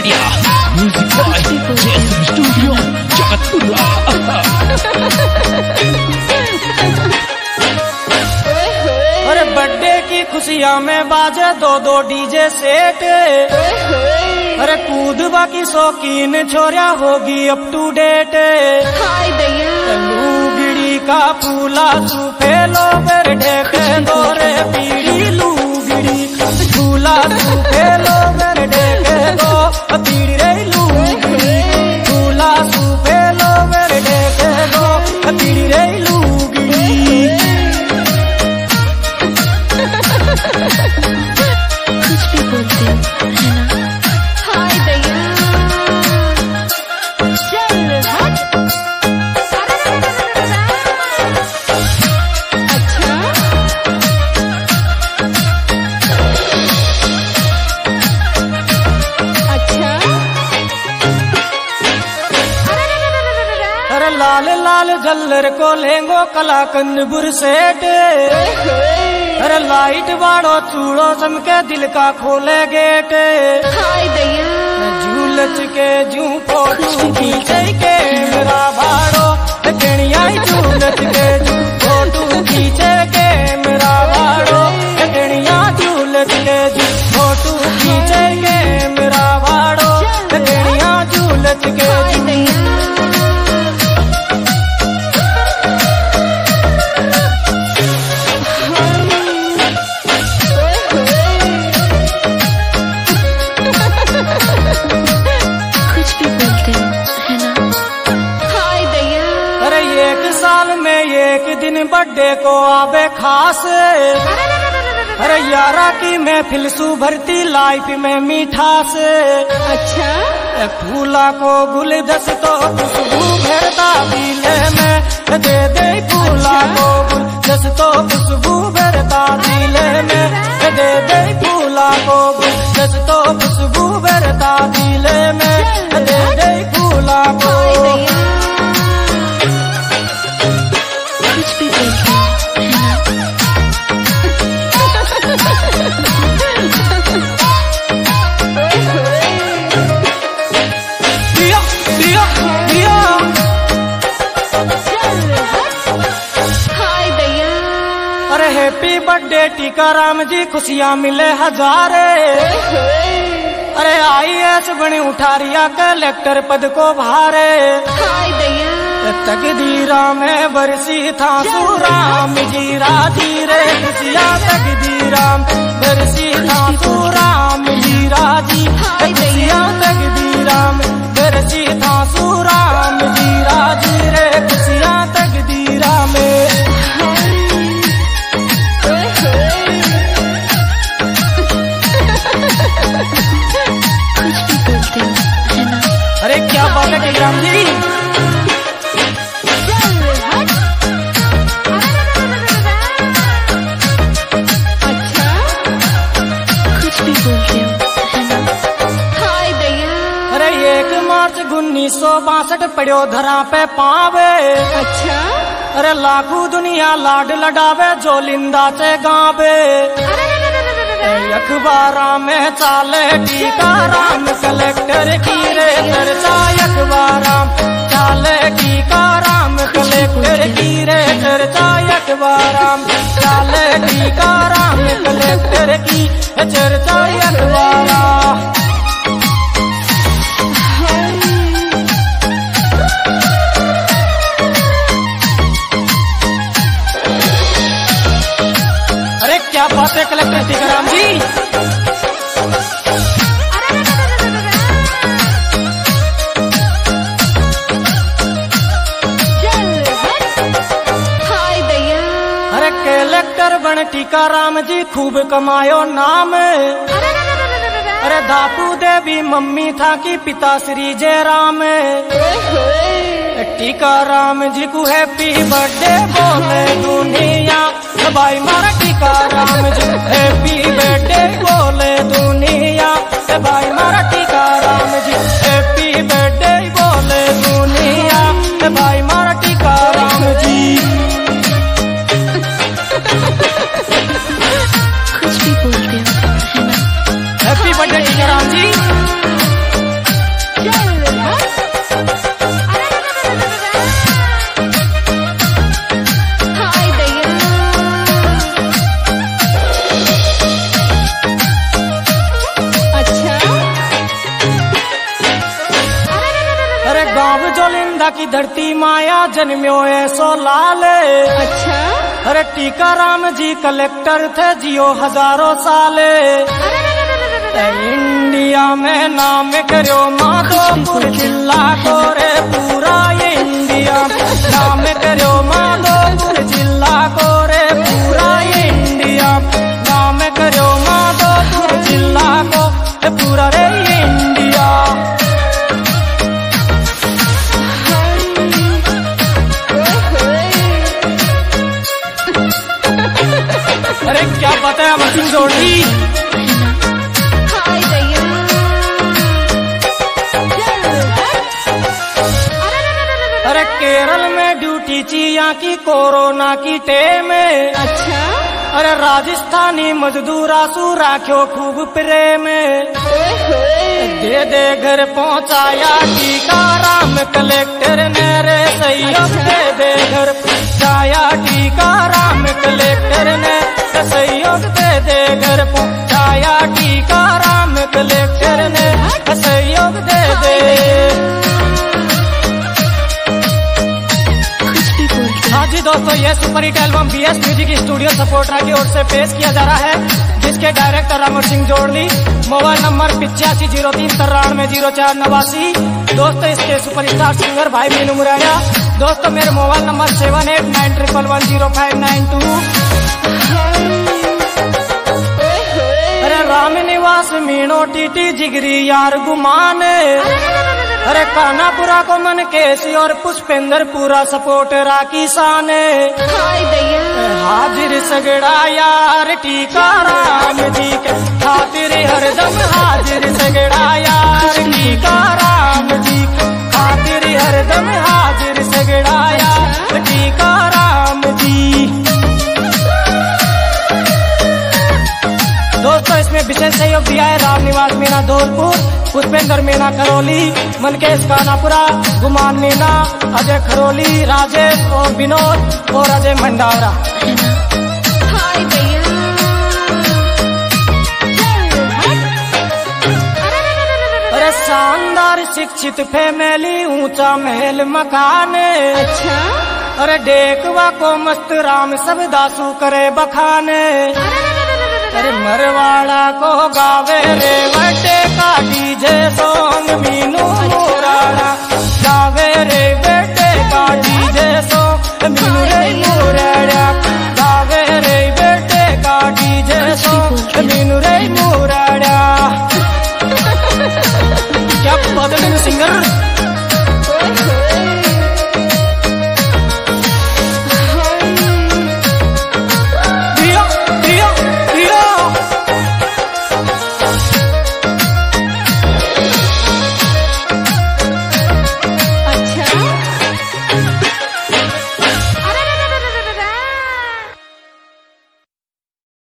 Media, Music by JSM Studio, Jagatpura. अरे birthday की खुशियाँ में बाजे दो दो डीजे सेट। अरे कूदबा की शौकीन छोरिया होगी अप टू डेट। लूगड़ी का फूला सूफे लो बेरडे के दौरे पीड़ी लूगड़ी फूला सूफे लो बेरडे के दो पीड़ी रे लूगड़ी फूला सूफे लो बेरडे के दो पीड़ी रे लूगड़ी। कुछ भी बोलते है ना। हाय दया चल हट। अच्छा अच्छा अरे लाल लाल झल्लर को लेंगो कलाकंदपुर सेठ। अरे लाइट बाड़ो चूड़ो चमके दिल का खोले गेट। हाय दया झूलच के जू फोटू खींचे के मेरा भाड़ो गणिया झूलच के जू फोटू खींचे के मेरा भाड़ो गणिया झूलच के जू फोटू खींचे के मेरा भाड़ो गणिया झूलच के हाय दया कुछ भी बोलते है ना। हाय दया अरे एक साल में एक दिन बर्थडे को आवे खास। अरे यारा की महफिल सु भरती लाइफ में मिठास। अच्छा फूला को गुलदस तो खुशबू भरता दिले में दे दे फूला को गुलदस तो खुशबू भरता दिले में दे दे फूला को गुलदस तो खुशबू भरता दिले में दे दे फूला को। कुछ भी बोलते है ना। दिया दिया दिया हाय दया अरे हैप्पी बर्थडे टीकाराम जी खुशियाँ मिले हजारे। अरे IAS बने उठारिया कलेक्टर पद को भारे। हाय दया तकदीरा में बरसी था सुराम जी राजी रे खुशियाँ तकदीरा में बरसी था सुराम जी राजी खुशियाँ तकदीरा में बरसी था सुराम जी राजी रे खुशियाँ तकदीरा में। कुछ भी बोलते है ना। अरे क्या बात है टीकाराम जी। अच्छा कुछ भी बोलते है ना। हाय दया अरे 1 मार्च 1962 पड़ो धरा पे पावे। अच्छा अरे लाखू दुनिया लाड लडावे जो लिंदा से गावे। अखबारा में चाले टीकाराम कलेक्टर की रे चर्चा। अखबारा चाले टीकाराम कलेक्टर की रे चर्चा। अखबारा चाले टीकाराम कलेक्टर की चर्चा। अखबारा अरे क्या बात है कलेक्टर टीकाराम जी। हाय दया अरे कलेक्टर बन टीकाराम जी खूब कमायो नाम। अरे धापू देवी मम्मी था कि पिता श्री जयराम। टीकाराम जी को हैप्पी बर्थडे बोले दुनिया भाई मारा टीकाराम जी हैप्पी बर्थडे बोले दुनिया भाई मारा टीकाराम जी हैप्पी बर्थडे बोले दुनिया भाई मारा टीकाराम जी। कुछ भी बोलते हो है ना। हैप्पी बर्थडे टीकाराम जी। की धरती माया जन्म्यो ऐसो लाले। अच्छा। अरे टीकाराम जी कलेक्टर थे जियो हजारों साले। इंडिया में नाम करो माधोपुर जिला को रे पूरा इंडिया। नाम करो माधोपुर जिला को रे पूरा इंडिया। नाम करो माधोपुर जिला को पूरा रे इंडिया। अरे क्या पता है मशीन जोड़ी। हाय दैया। अरे केरल में ड्यूटी चिया की कोरोना की टेम। अच्छा। अरे राजस्थानी मजदूरा सू राख्यो खूब प्रेम। दे दे घर पहुंचाया टीकाराम कलेक्टर ने रे सहयोग दे दे घर पहुंचाया टीकाराम कलेक्टर ने सहयोग दे दे घर पहुंचाया टीकाराम कलेक्टर ने सहयोग दे दे। हाँ जी दोस्तों, ये super hit album BS music studio सपोर्टरा की ओर से पेश किया जा रहा है, जिसके director Amar Singh Jodli. Mobile number 8503930489। दोस्तों इसके सुपरस्टार सिंगर भाई मीनू मुरैया। दोस्तों मेरे मोबाइल नंबर 7891110592। अरे राम निवास मीनो टीटी जिगरी यार गुमाने। अरे कानापुरा को मन केसी और पुष्पेंद्र पूरा सपोर्ट राखी साने। हाय दैया। हाजिर सगड़ा यार टीकाराम जी के खातिर हरदम हाजिर सगड़ा यार टीकाराम जी के खातिर हरदम हाजिर सगड़ा यार टीकाराम जी। दोस्तों इसमें विशेष सहयोग दिया है राम निवास मीना धौलपुर, पुष्पेंद्र मीना खरोली, मनकेश कानापुरा, गुमान मीना, अजय खरोली, राजेश और विनोद और अजय भंडारा। हाय दैया। अरे शानदार शिक्षित फैमिली, ऊंचा महल मकान। अच्छा। अरे देखवा को मस्त राम सब दासू करे बखाने। अरे मरवाड़ा को गावे रे बटे का डीजे सॉन्ग मीनू मुराड़ा गावे रे बेटे का डीजे सॉन्ग मीनू रे मुराड़ा गावे रे बेटे का डीजे सॉन्ग मीनू रे मुराड़ा। क्या बदल